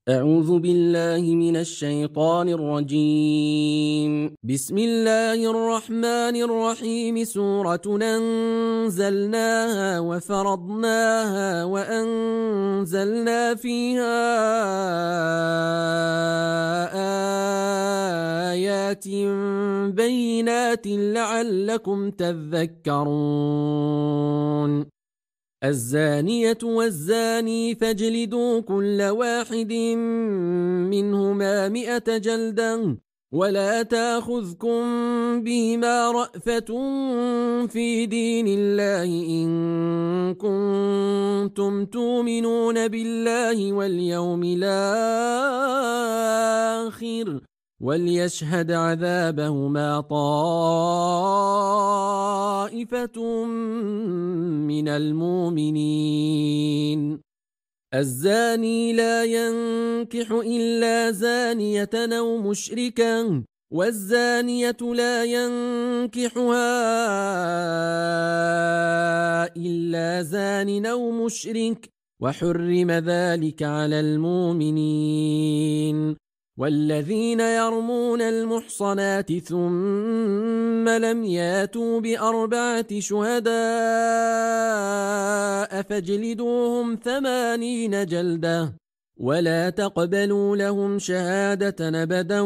أعوذ بالله من الشيطان الرجيم. بسم الله الرحمن الرحيم. سورة أنزلناها وفرضناها وأنزلنا فيها آيات بينات لعلكم تذكرون. الزانية والزاني فاجلدوا كل واحد منهما 100 جلدة ولا تأخذكم بهما رأفة في دين الله إن كنتم تؤمنون بالله واليوم الآخر وليشهد عذابهما طائفة من المؤمنين. الزاني لا ينكح إلا زانية أو مشركا والزانية لا ينكحها إلا زان أو مشرك وحرم ذلك على المؤمنين. والذين يرمون المحصنات ثم لم ياتوا ب4 شهداء فاجلدوهم 80 جلدة ولا تقبلوا لهم شهادة أبدا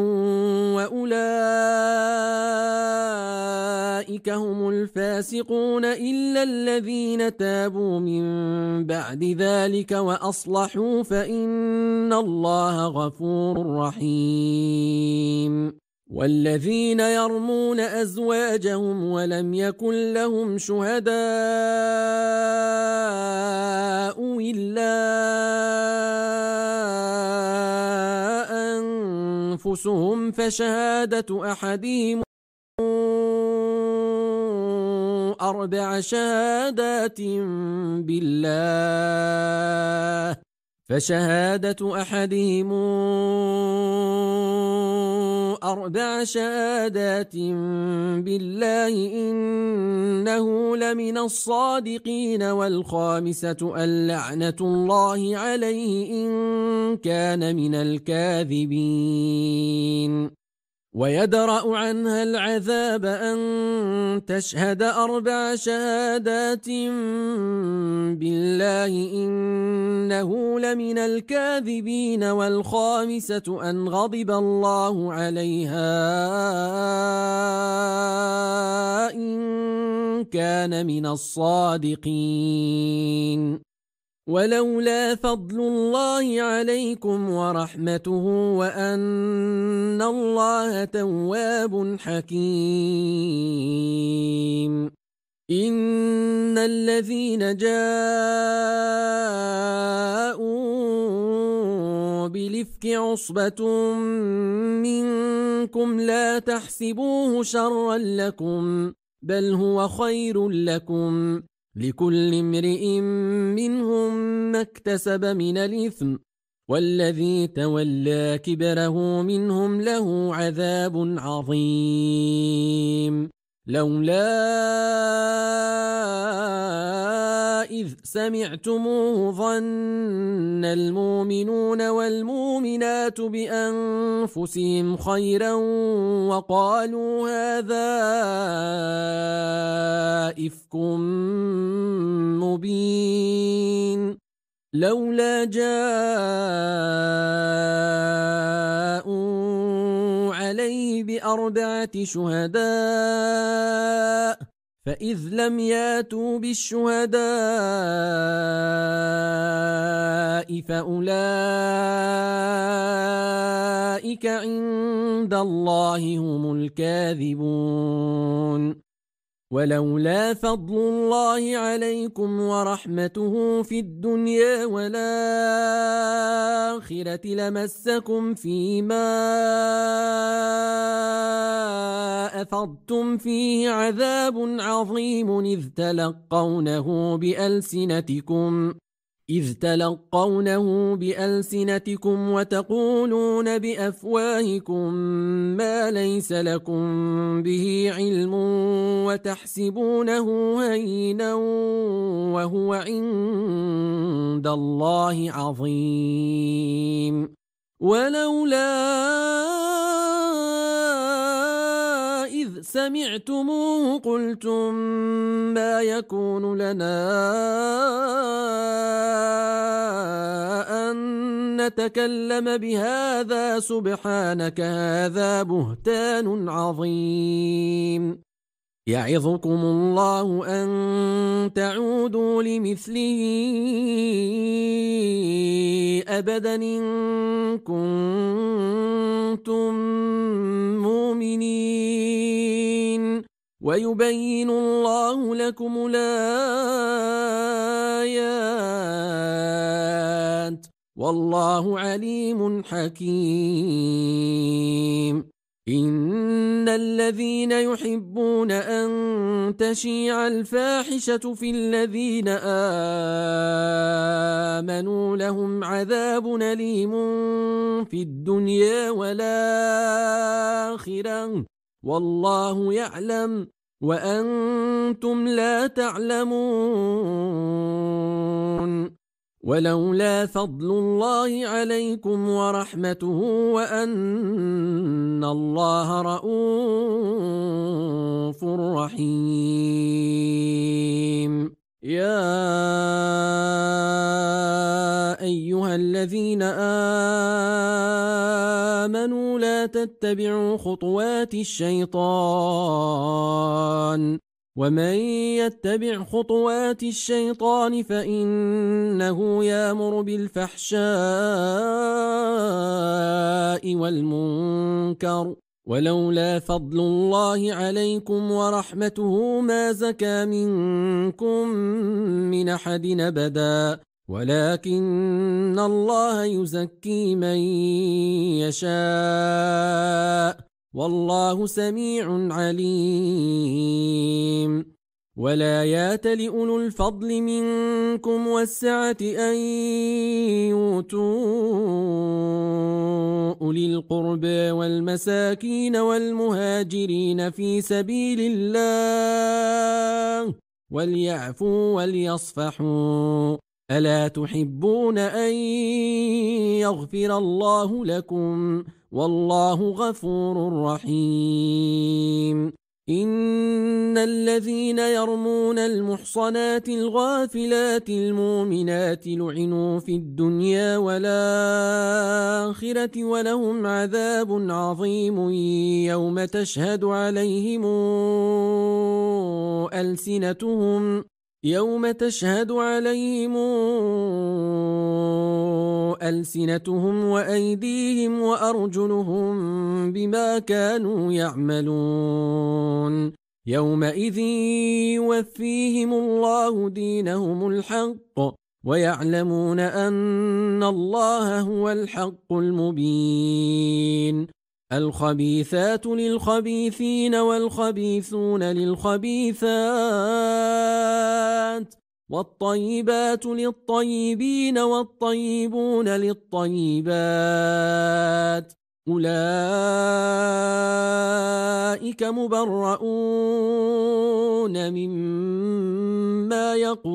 وأولئك هم الفاسقون إلا الذين تابوا من بعد ذلك وأصلحوا فإن الله غفور رحيم. والذين يرمون أزواجهم ولم يكن لهم شهداء إلا أنفسهم فشهادة أحدهم 4 شهادات بالله إنه لمن الصادقين. والخامسة اللعنة الله عليه إن كان من الكاذبين. ويدرأ عنها العذاب أن تشهد 4 شهادات بالله إنه لمن الكاذبين. والخامسة أن غضب الله عليها إن كان من الصادقين. ولولا فضل الله عليكم ورحمته وأن الله تواب حكيم. إن الذين جاءوا بالإفك عصبة منكم لا تحسبوه شرا لكم بل هو خير لكم لكل امرئ منهم ما اكتسب من الإثم والذي تولى كبره منهم له عذاب عظيم. لولا إذ سمعتموه ظن المؤمنون والمؤمنات بأنفسهم خيرا وقالوا هذا إفك مبين. لولا جاءوا عليه ب4 شهداء فإذ لم ياتوا بالشهداء فأولئك عند الله هم الكاذبون. ولولا فضل الله عليكم ورحمته في الدنيا والآخرة لمسكم فيما أفضتم فيه عذاب عظيم إذ تلقونه بألسنتكم وتقولون بأفواهكم ما ليس لكم به علم وتحسبونه هينا وهو عند الله عظيم. ولولا إذ سمعتموه قلتم ما يكون لنا أن نتكلم بهذا سبحانك هذا بهتان عظيم يعظكم الله أن تعودوا لمثله أبدا إن كنتم مؤمنين ويبين الله لكم الآيات والله عليم حكيم إن الذين يحبون أن تشيع الفاحشة في الذين آمنوا لهم عذاب أليم في الدنيا والآخرة والله يعلم وأنتم لا تعلمون ولولا فضل الله عليكم ورحمته وأن الله رؤوف رحيم يا أيها الذين آمنوا لا تتبعوا خطوات الشيطان ومن يتبع خطوات الشيطان فإنه يأمر بالفحشاء والمنكر ولولا فضل الله عليكم ورحمته ما زكى منكم من أحد أبدا ولكن الله يزكي من يشاء والله سميع عليم ولا يأتل أولو الفضل منكم والسعة أن يؤتوا أولي القربى والمساكين والمهاجرين في سبيل الله وليعفوا وليصفحوا ألا تحبون أن يغفر الله لكم والله غفور رحيم إن الذين يرمون المحصنات الغافلات المؤمنات لعنوا في الدنيا والآخرة ولهم عذاب عظيم يوم تشهد عليهم ألسنتهم وأيديهم وأرجلهم بما كانوا يعملون يومئذ يوفيهم الله دينهم الحق ويعلمون أن الله هو الحق المبين الخبيثات للخبيثين والخبيثون للخبيثات والطيبات للطيبين والطيبون للطيبات أولئك مبرؤون مما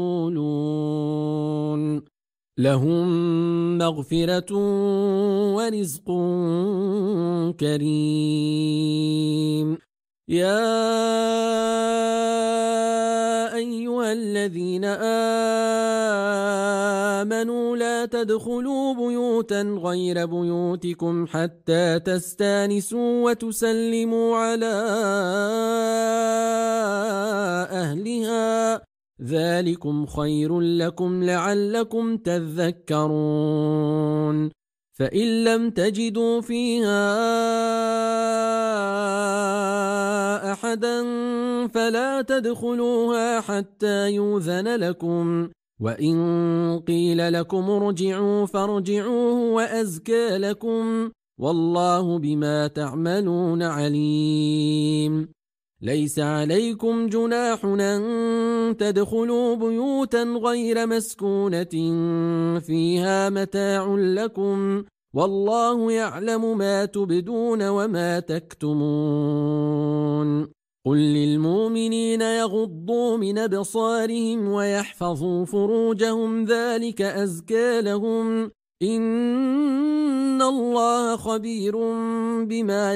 يقولون لهم مغفرة ورزق كريم يا أيها الذين آمنوا لا تدخلوا بيوتا غير بيوتكم حتى تستانسوا وتسلموا على أهلها ذلكم خير لكم لعلكم تذكرون فإن لم تجدوا فيها أحدا فلا تدخلوها حتى يؤذن لكم وإن قيل لكم ارجعوا فارجعوا وأزكى لكم والله بما تعملون عليم ليس عليكم جناح أن تدخلوا بيوتا غير مسكونة فيها متاع لكم والله يعلم ما تبدون وما تكتمون قل للمؤمنين يغضوا من أبصارهم ويحفظوا فروجهم ذلك أزكى لهم إن الله خبير بما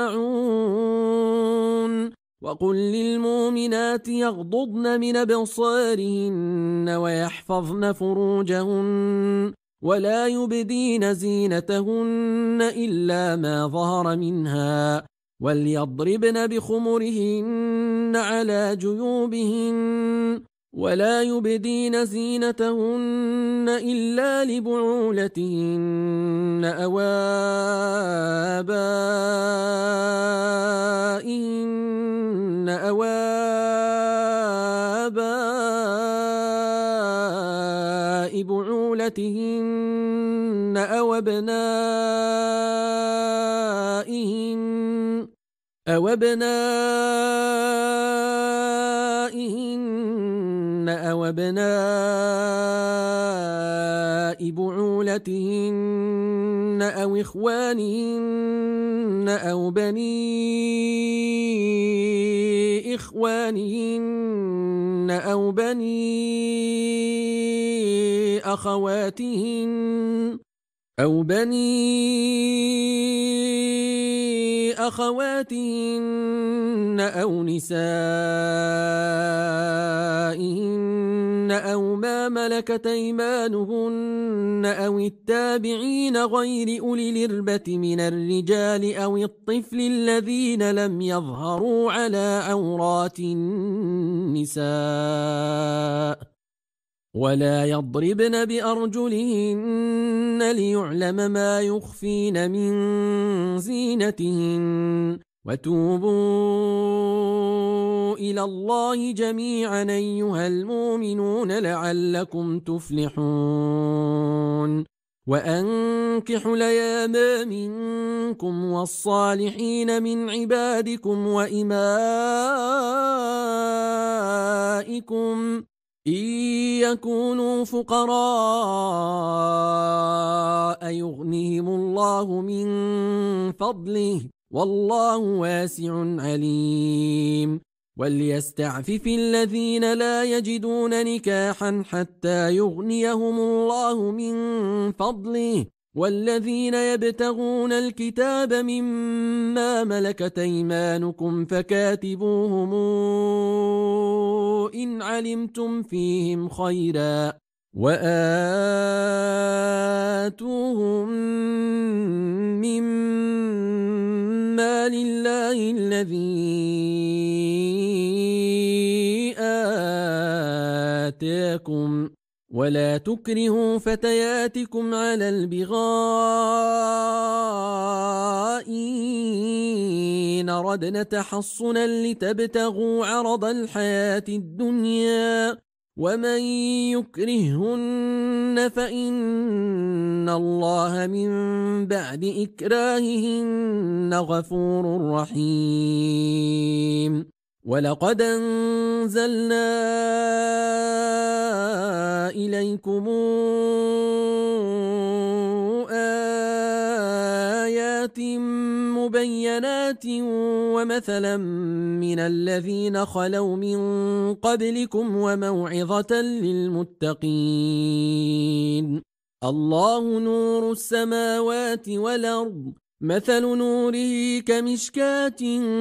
يصنعون وقل للمؤمنات يغضضن من أبصارهن ويحفظن فروجهن ولا يبدين زينتهن إلا ما ظهر منها وليضربن بخمرهن على جيوبهن ولا يبدين زينتهن إلا لبعولتهن أو آباء بعولتهن أو أبنائهن أو أبناء بعولتهن أو إخوانهن أو بني إخوانهن أو بني أخواتهن أو نسائهن أو ما ملكت أيمانهن أو التابعين غير أولي الإربة من الرجال أو الطفل الذين لم يظهروا على عورات النساء ولا يضربن بأرجلهن ليعلم ما يخفين من زينتهن وتوبوا إلى الله جميعا أيها المؤمنون لعلكم تفلحون وأنكحوا الأيام منكم والصالحين من عبادكم وإمائكم إن يكونوا فقراء يغنيهم الله من فضله والله واسع عليم وليستعفف الذين لا يجدون نكاحا حتى يغنيهم الله من فضله والذين يبتغون الكتاب مما ملكت أيمانكم فكاتبوهم إن علمتم فيهم خيرا وآتوهم مما لله الذي آتاكم ولا تكرهوا فتياتكم على البغاء إن أردن تحصنا لتبتغوا عرض الحياة الدنيا ومن يكرههن فإن الله من بعد إكراههن غفور رحيم ولقد أنزلنا إليكم آيات مبينات ومثلا من الذين خلوا من قبلكم وموعظة للمتقين الله نور السماوات والأرض مثل نوره كمشكاة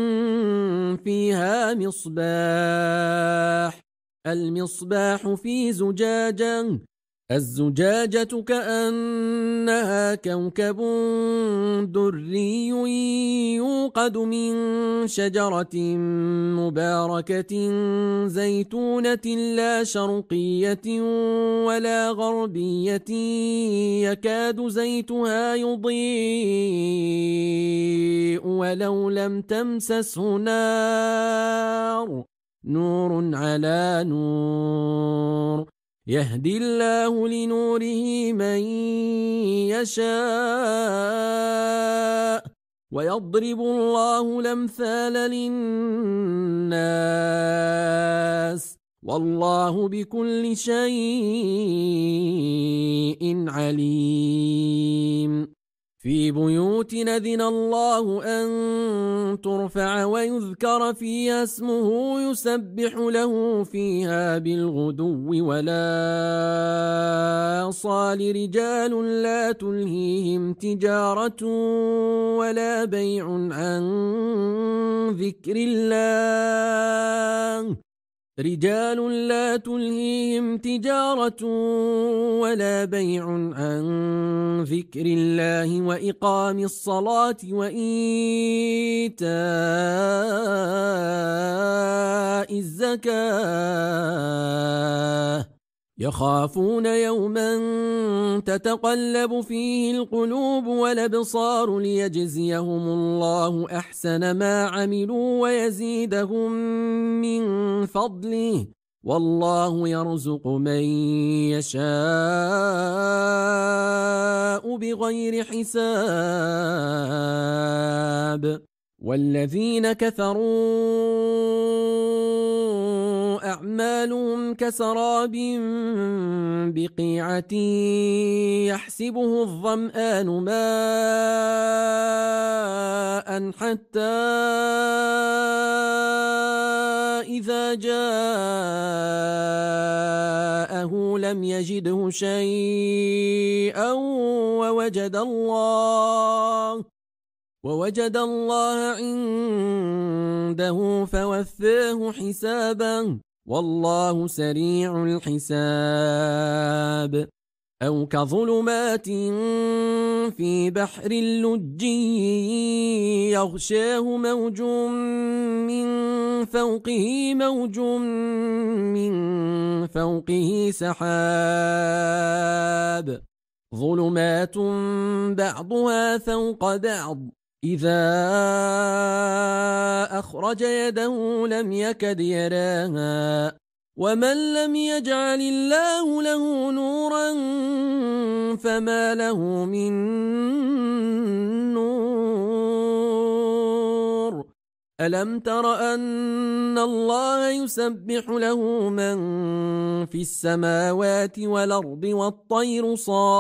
فيها مصباح المصباح في زجاجة الزجاجة كأنها كوكب دري يوقد من شجرة مباركة زيتونة لا شرقية ولا غربية يكاد زيتها يضيء ولو لم تمسسه نار نور على نور يهدي الله لنوره من يشاء ويضرب الله الأمثال للناس والله بكل شيء عليم في بيوت أذن الله أن ترفع ويذكر فيها اسمه يسبح له فيها بالغدو ولا صال رجال لا تلهيهم تجارة ولا بيع عن ذكر الله رجال لا تلهيهم تجارة ولا بيع عن ذكر الله وإقام الصلاة وإيتاء الزكاة يخافون يوما تتقلب فيه القلوب والأبصار ليجزيهم الله أحسن ما عملوا ويزيدهم من فضله والله يرزق من يشاء بغير حساب والذين كفروا أعمالهم كسراب بقيعة يحسبه الظمآن ماء حتى إذا جاءه لم يجده شيئا ووجد الله عنده فوفاه حسابا والله سريع الحساب أو كظلمات في بحر لجي يغشاه موج من فوقه سحاب ظلمات بعضها فوق بعض إذا أخرج يده لم يكد يراها ومن لم يجعل الله له نورا فما له من نور ألم تر أن الله يسبح له من في السماوات والأرض والطير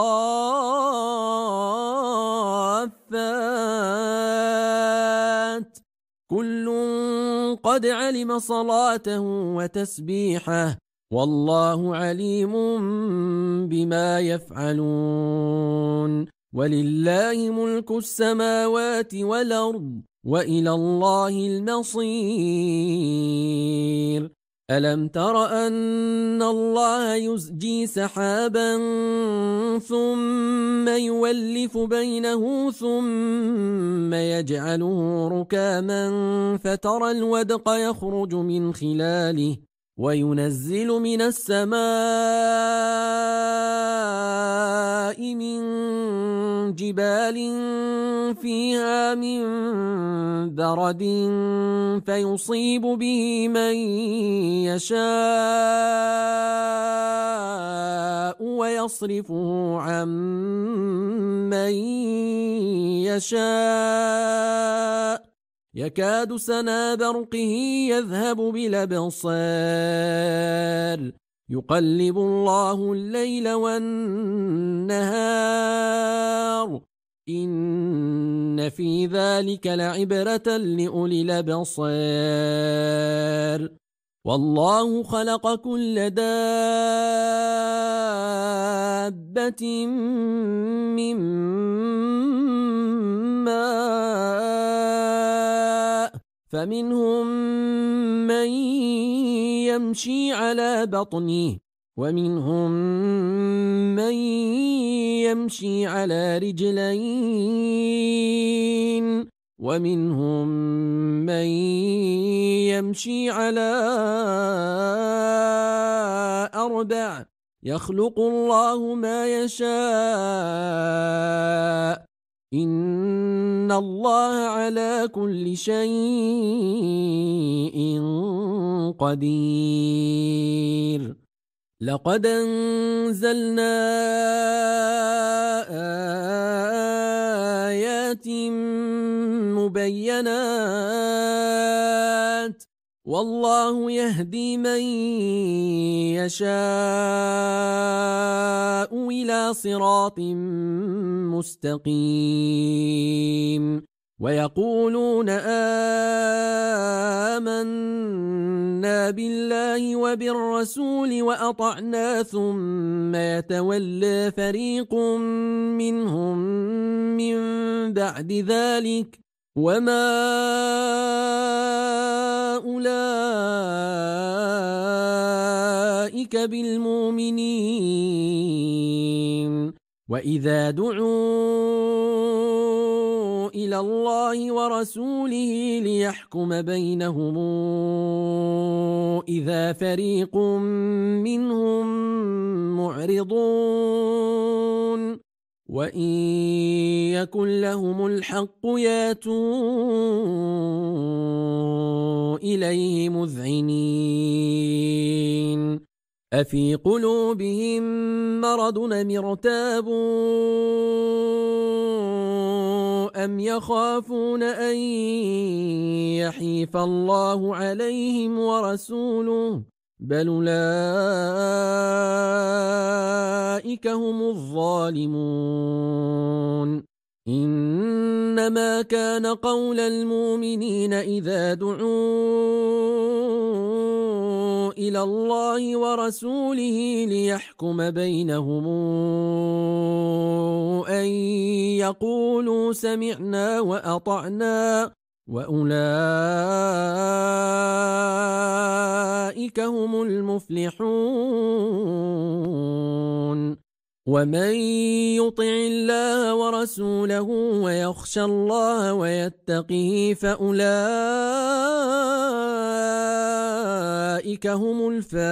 صافات كل قد علم صلاته وتسبيحه والله عليم بما يفعلون ولله ملك السماوات والأرض وإلى الله المصير ألم تر أن الله يزجي سحابا ثم يولف بينه ثم يجعله ركاما فترى الودق يخرج من خلاله وينزل من السماء من جبال فيها من برد فيصيب به من يشاء ويصرفه عن من يشاء يكاد سنا برقه يذهب بالأبصار يقلب الله الليل والنهار إن في ذلك لعبرة لأولي الأبصار والله خلق كل دابة من ماء فمنهم من يمشي على بطنه ومنهم من يمشي على رجلين ومنهم من يمشي على أربع يخلق الله ما يشاء إن الله على كل شيء قدير لقد أنزلنا آيات مبينات والله يهدي من يشاء إلى صراط مستقيم ويقولون آمنا بالله وبالرسول وأطعنا ثم يتولى فريق منهم من بعد ذلك وما أولئك بالمؤمنين وإذا دعوا إلى الله ورسوله ليحكم بينهم إذا فريق منهم معرضون وإن يكن لهم الحق ياتوا إليه مذعنين أفي قلوبهم مرض أم ارتابوا أم يخافون أن يحيف الله عليهم ورسوله بل أولئك هم الظالمون إنما كان قول المؤمنين إذا دعوا إلى الله ورسوله ليحكم بينهم أن يقولوا سمعنا وأطعنا وأولئك هم المفلحون ومن يطع الله ورسوله ويخشى الله ويتقه فأولئك هم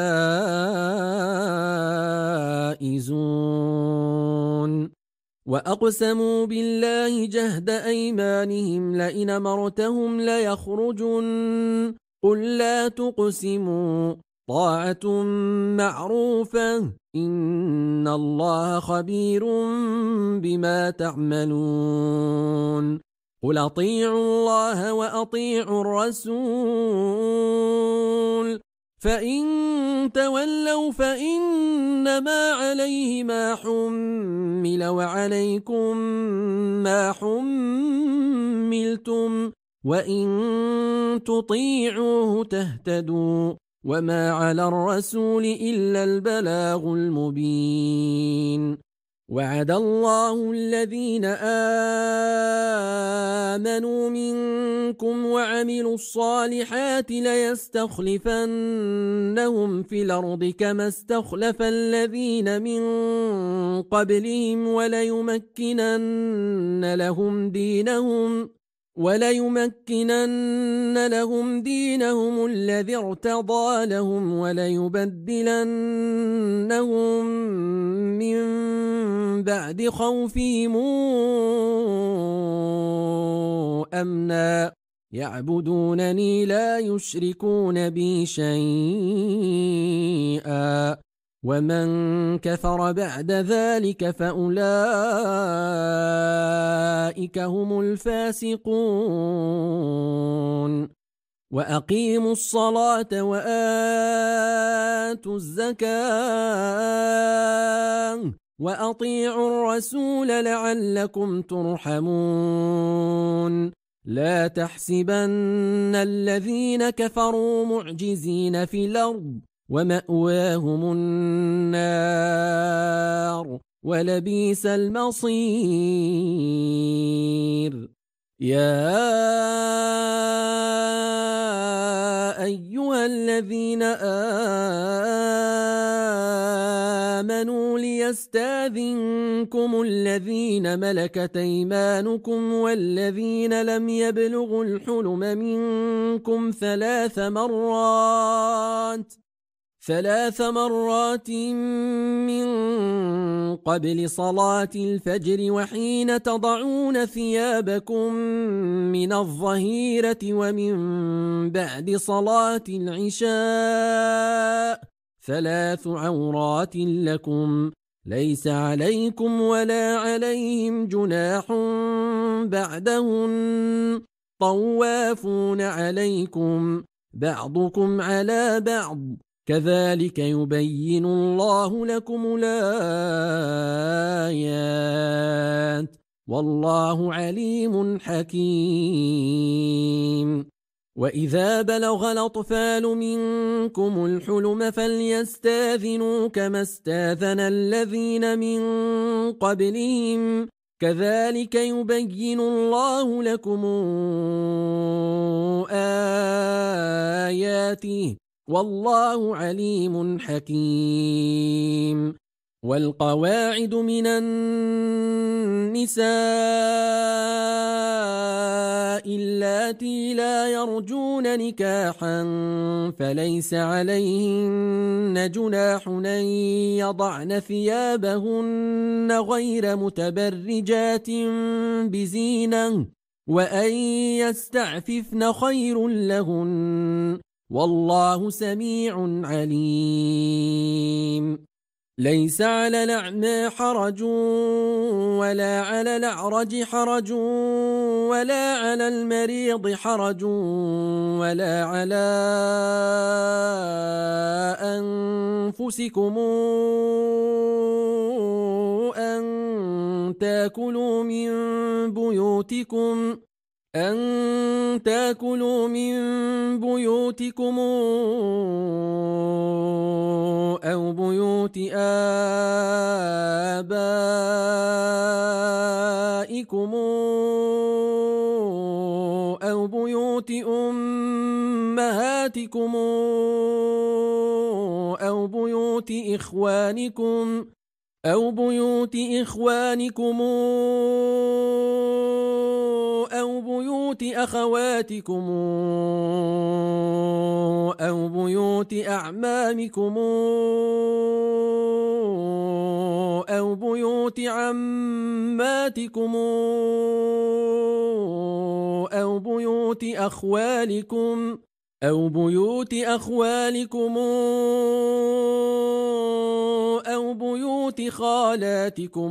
الفائزون وأقسموا بالله جهد أيمانهم لئن أمرتهم ليخرجن قل لا تقسموا طاعة معروفة إن الله خبير بما تعملون قل أطيعوا الله وأطيعوا الرسول فإن تولوا فإنما عليه ما حمل وعليكم ما حملتم وإن تطيعوه تهتدوا وما على الرسول إلا البلاغ المبين وعد الله الذين آمنوا منكم وعملوا الصالحات ليستخلفنهم في الأرض كما استخلف الذين من قبلهم وليمكنن لهم دينهم الذي ارتضى لهم وليبدلنهم من بعد خوفهم أمنا يعبدونني لا يشركون بي شيئا ومن كفر بعد ذلك فأولئك هم الفاسقون وأقيموا الصلاة وآتوا الزكاة وأطيعوا الرسول لعلكم ترحمون لا تحسبن الذين كفروا معجزين في الأرض ومأواهم النار ولبئس المصير يا أيها الذين آمنوا ليستاذنكم الذين ملكت أيمانكم والذين لم يبلغوا الحلم منكم ثلاث مرات من قبل صلاة الفجر وحين تضعون ثيابكم من الظهيرة ومن بعد صلاة العشاء 3 عورات لكم ليس عليكم ولا عليهم جناح بعدهن طوافون عليكم بعضكم على بعض كذلك يبين الله لكم الآيات والله عليم حكيم وإذا بلغ الأطفال منكم الحلم فليستاذنوا كما استاذن الذين من قبلهم كذلك يبين الله لكم آياته والله عليم حكيم والقواعد من النساء اللاتي لا يرجون نكاحا فليس عليهن جناح أن يضعن ثيابهن غير متبرجات بزينة وأن يستعففن خير لهن والله سميع عليم ليس على الأعمى حرج ولا على الأعرج حرج ولا على المريض حرج ولا على أنفسكم أن تأكلوا من بيوتكم أو بيوت آبائكم أو بيوت أمهاتكم أو بيوت إخوانكم أو بيوت أخواتكم أو بيوت أعمامكم أو بيوت عماتكم أو بيوت أخوالكم أو بيوت خالاتكم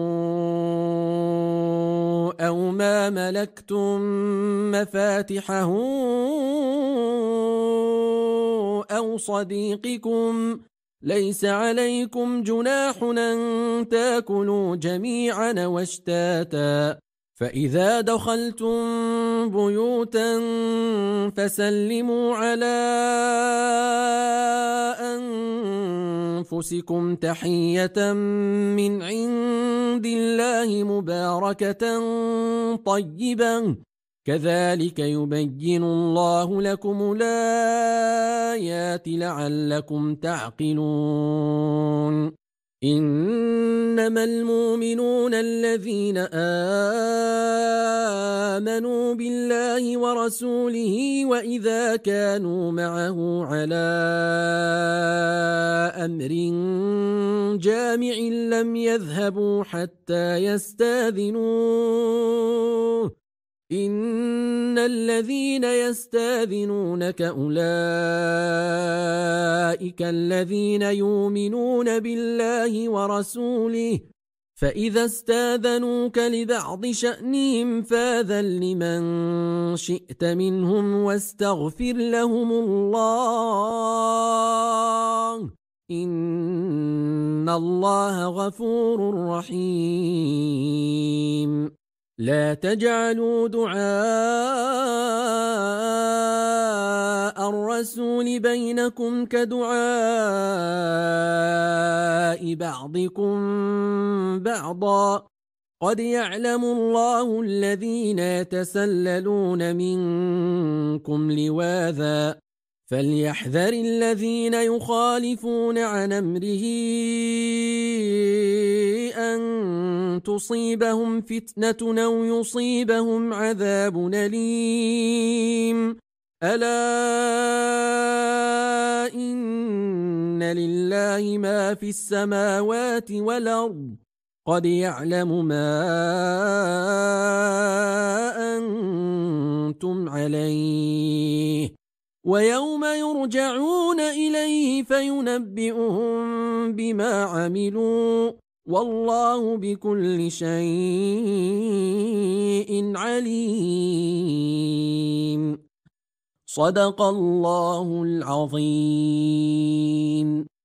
أو ما ملكتم مفاتحه أو صديقكم ليس عليكم جناح أن تأكلوا جميعا واشتاتا فإذا دخلتم بيوتا فسلموا على أنفسكم تحية من عند الله مباركة طيبة كذلك يبين الله لكم الآيات لعلكم تعقلون إنما المؤمنون الذين آمنوا بالله ورسوله وإذا كانوا معه على أمر جامع لم يذهبوا حتى يستاذنوه إن الذين يستاذنونك أولئك الذين يؤمنون بالله ورسوله فإذا استاذنوك لبعض شأنهم فاذن لمن شئت منهم واستغفر لهم الله إن الله غفور رحيم لا تجعلوا دعاء الرسول بينكم كدعاء بعضكم بعضا قد يعلم الله الذين يتسللون منكم لواذا فليحذر الذين يخالفون عن أمره أن تصيبهم فتنة أو يصيبهم عذاب أليم ألا إن لله ما في السماوات والأرض قد يعلم ما أنتم عليه ويوم يرجعون إليه فينبئهم بما عملوا والله بكل شيء عليم صدق الله العظيم.